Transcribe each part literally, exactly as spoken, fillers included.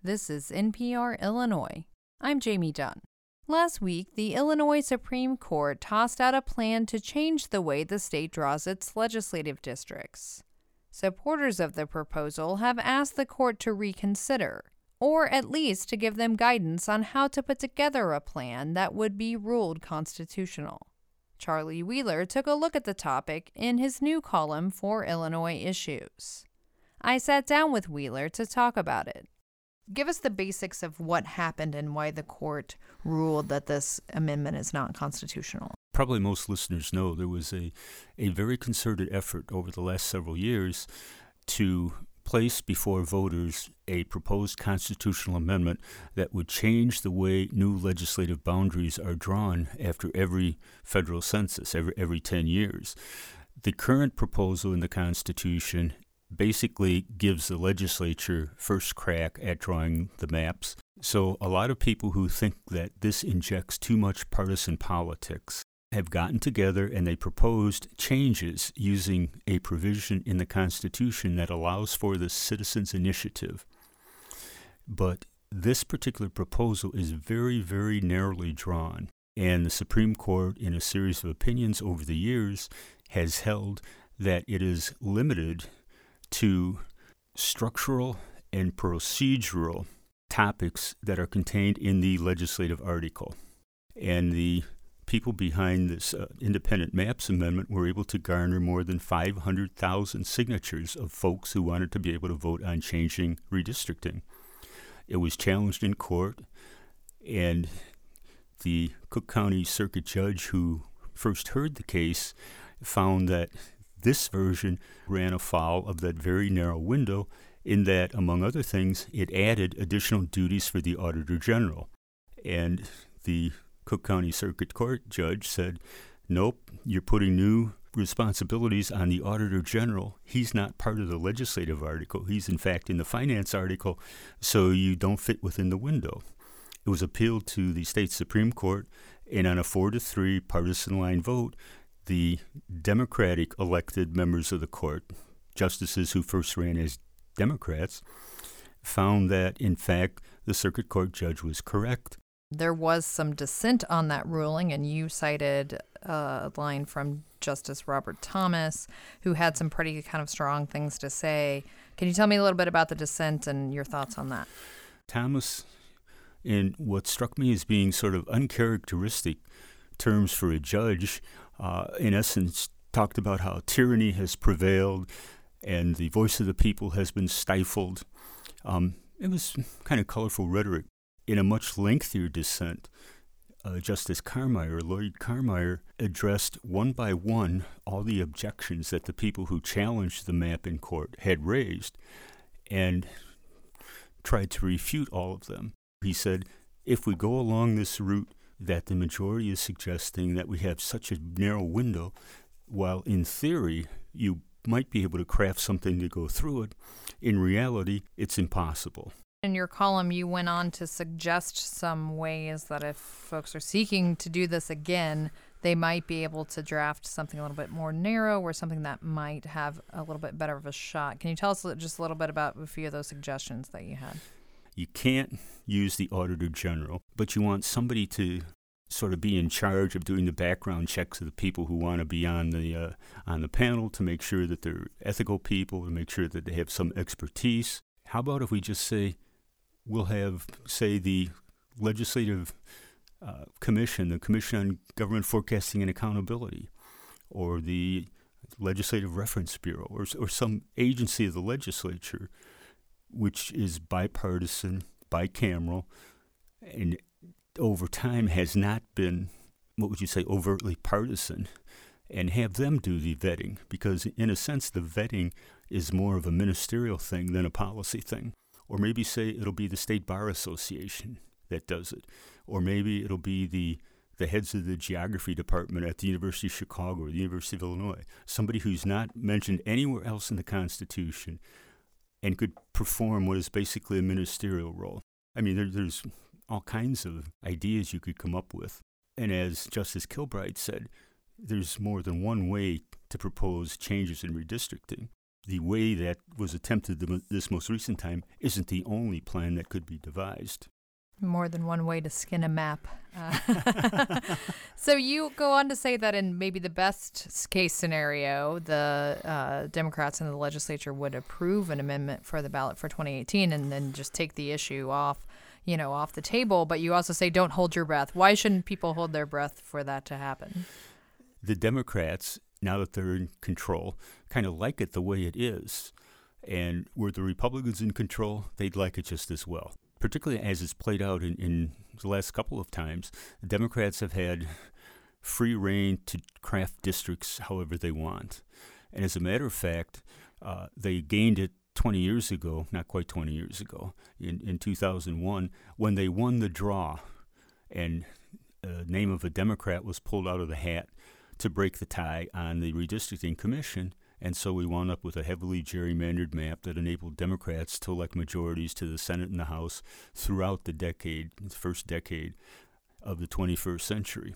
This is N P R Illinois. I'm Jamie Dunn. Last week, the Illinois Supreme Court tossed out a plan to change the way the state draws its legislative districts. Supporters of the proposal have asked the court to reconsider, or at least to give them guidance on how to put together a plan that would be ruled constitutional. Charlie Wheeler took a look at the topic in his new column for Illinois Issues. I sat down with Wheeler to talk about it. Give us the basics of what happened and why the court ruled that this amendment is not constitutional. Probably most listeners know there was a, a very concerted effort over the last several years to place before voters a proposed constitutional amendment that would change the way new legislative boundaries are drawn after every federal census, every, every ten years. The current proposal in the Constitution basically gives the legislature first crack at drawing the maps. So a lot of people who think that this injects too much partisan politics have gotten together and they proposed changes using a provision in the Constitution that allows for the citizens' initiative. But this particular proposal is very, very narrowly drawn. And the Supreme Court, in a series of opinions over the years, has held that it is limited to structural and procedural topics that are contained in the legislative article. And the people behind this uh, Independent Maps Amendment were able to garner more than five hundred thousand signatures of folks who wanted to be able to vote on changing redistricting. It was challenged in court, and the Cook County Circuit Judge who first heard the case found that this version ran afoul of that very narrow window in that, among other things, it added additional duties for the Auditor General. And the Cook County Circuit Court judge said, nope, you're putting new responsibilities on the Auditor General. He's not part of the legislative article. He's, in fact, in the finance article, so you don't fit within the window. It was appealed to the state Supreme Court, and on a four to three partisan line vote, the Democratic elected members of the court, justices who first ran as Democrats, found that, in fact, the circuit court judge was correct. There was some dissent on that ruling, and you cited a line from Justice Robert Thomas, who had some pretty kind of strong things to say. Can you tell me a little bit about the dissent and your thoughts on that? Thomas, in what struck me as being sort of uncharacteristic terms for a judge, uh, in essence, talked about how tyranny has prevailed and the voice of the people has been stifled. Um, it was kind of colorful rhetoric. In a much lengthier dissent, uh, Justice Carmeier, Lloyd Carmeier, addressed one by one all the objections that the people who challenged the map in court had raised and tried to refute all of them. He said, if we go along this route that the majority is suggesting, that we have such a narrow window, while in theory you might be able to craft something to go through it, in reality it's impossible. In your column, you went on to suggest some ways that if folks are seeking to do this again, they might be able to draft something a little bit more narrow or something that might have a little bit better of a shot. Can you tell us just a little bit about a few of those suggestions that you had? You can't use the Auditor General, but you want somebody to sort of be in charge of doing the background checks of the people who want to be on the uh, on the panel, to make sure that they're ethical people, to make sure that they have some expertise. How about if we just say, we'll have, say, the Legislative uh, Commission, the Commission on Government Forecasting and Accountability, or the Legislative Reference Bureau, or, or some agency of the legislature, which is bipartisan, bicameral, and over time has not been, what would you say, overtly partisan, and have them do the vetting, because in a sense the vetting is more of a ministerial thing than a policy thing. Or maybe say it'll be the State Bar Association that does it. Or maybe it'll be the, the heads of the geography department at the University of Chicago or the University of Illinois, somebody who's not mentioned anywhere else in the Constitution and could perform what is basically a ministerial role. I mean, there, there's all kinds of ideas you could come up with. And as Justice Kilbride said, there's more than one way to propose changes in redistricting. the way that was attempted the, this most recent time isn't the only plan that could be devised. More than one way to skin a map. Uh, so you go on to say that in maybe the best case scenario, the uh, Democrats in the legislature would approve an amendment for the ballot for twenty eighteen and then just take the issue off, you know, off the table. But you also say don't hold your breath. Why shouldn't people hold their breath for that to happen? The Democrats, now that they're in control, kind of like it the way it is. And were the Republicans in control, they'd like it just as well. Particularly as it's played out in, in the last couple of times, the Democrats have had free rein to craft districts however they want. And as a matter of fact, uh, they gained it twenty years ago, not quite twenty years ago, in, in two thousand one, when they won the draw and the name of a Democrat was pulled out of the hat to break the tie on the redistricting commission. And so we wound up with a heavily gerrymandered map that enabled Democrats to elect majorities to the Senate and the House throughout the decade, the first decade of the twenty-first century.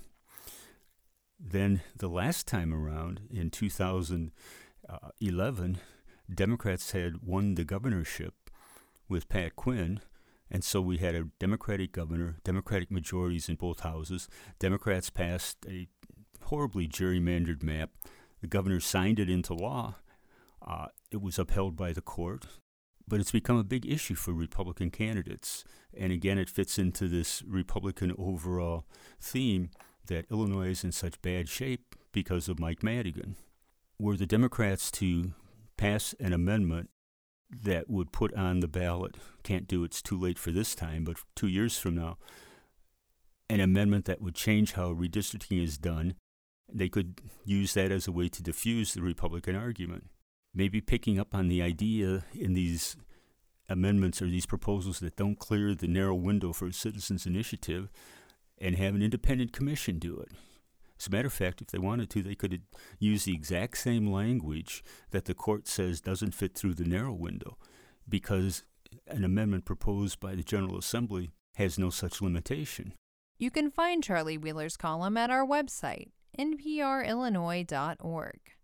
Then the last time around, in two thousand eleven, Democrats had won the governorship with Pat Quinn, and so we had a Democratic governor, Democratic majorities in both houses. Democrats passed a horribly gerrymandered map. The governor signed it into law. Uh, it was upheld by the court, but it's become a big issue for Republican candidates. And again, it fits into this Republican overall theme that Illinois is in such bad shape because of Mike Madigan. Were the Democrats to pass an amendment that would put on the ballot, can't do it's too late for this time, but two years from now, an amendment that would change how redistricting is done, they could use that as a way to diffuse the Republican argument. Maybe picking up on the idea in these amendments or these proposals that don't clear the narrow window for a citizens' initiative and have an independent commission do it. As a matter of fact, if they wanted to, they could use the exact same language that the court says doesn't fit through the narrow window, because an amendment proposed by the General Assembly has no such limitation. You can find Charlie Wheeler's column at our website, n p r illinois dot org.